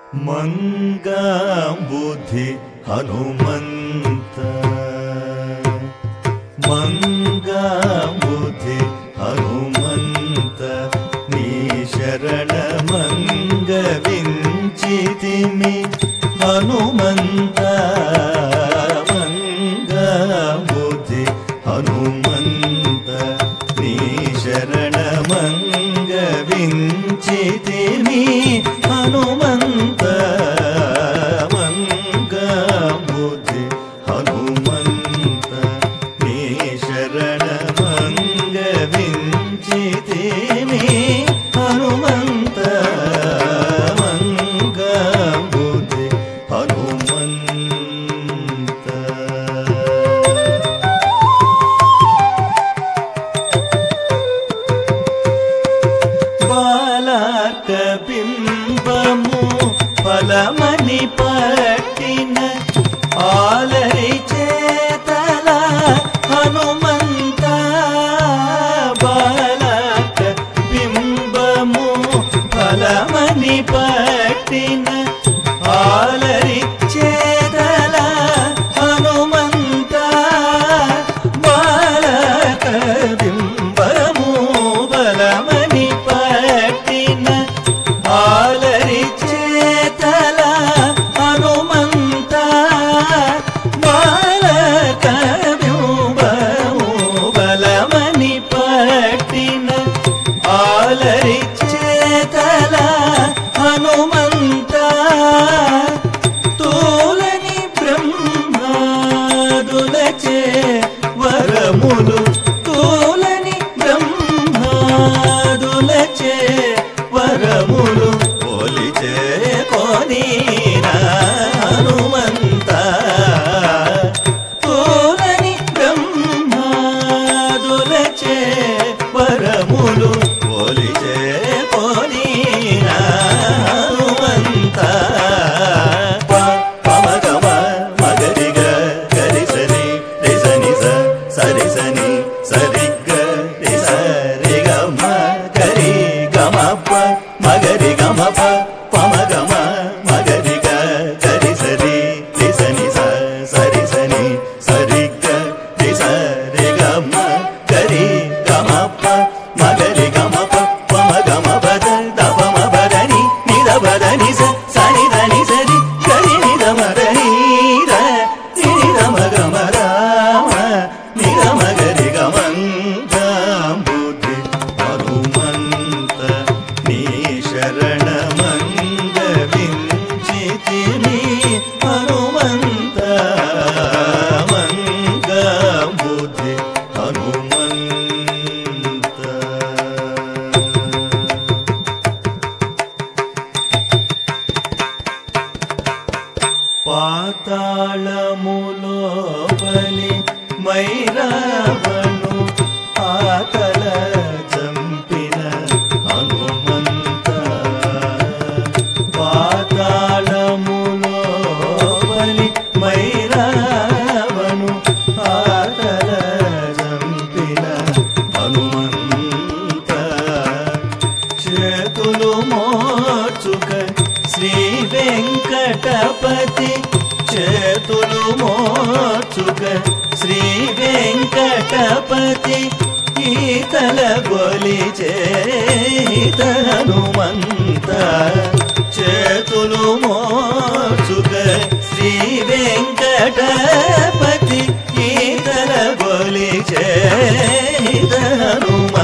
మంగాంబుధి హనుమంత మంగాంబుధి హనుమంత నీ శరణమంగ వించితిమి హనుమంత మంగాంబుధి హనుమంత నీ శరణమంగ వించితిమి హనుమంత మంగాంబుధి హనుమంత నీ శరణమంగ వించితిమి హనుమంత మంగాంబుధి హనుమంత బాలార్క బింబము ఫలమని పట్టిన ఆలరి చేతల హనుమంత బాలార్క బింబము ఫలమని పట్టిన ఆలరి చేతల హనుమంత బాలార్క బింబము ఫలమని పట్టిన ఆలరి చేతల హనుమంత బాలక బింబము బలమని పట్టిన ఆలరి చేతల హనుమంత తోలని బ్రహ్మాదులచే వరములు తోలని బ్రహ్మాదులచే వరములు పోలిచే కోనీనా హనుమంత తోలని బ్రహ్మాదులచే వరములు పోలిచే కోనీనా హనుమంత పమగమ మగరిగ గరిసని రిసని సరిసని సరిగ రిసరిగమ గరి గమప మగరి గమప పమగమ మగరిగ గరిసరి రిసని సరిసని సరిగ రిసరిగమ గరి గమప మగరి గమప పమగమ బద దపమ బదని నిదబదని సనిదని సరి గరి నిదమదని నిదమగమ రామ నిదమగరి గమంగాంబుధి హనుమంత నీ శరణమంగ వించితిమి హనుమంత మంగాంబుధి హనుమంత పాతాళములోపలి మైరావణు ఆకల చంపిన హనుమంత పాతాళములోపలి మైరావణు ఆకల చంపిన హనుమంత చేతులు మోచుక శ్రీ వెంకటపతి చేతులు మోచుక శ్రీ వెంకటపతి ఈతల గొలిచే హనుమంత చేతులు మోచుక శ్రీ వెంకటపతి ఈతల గొలిచే హనుమంత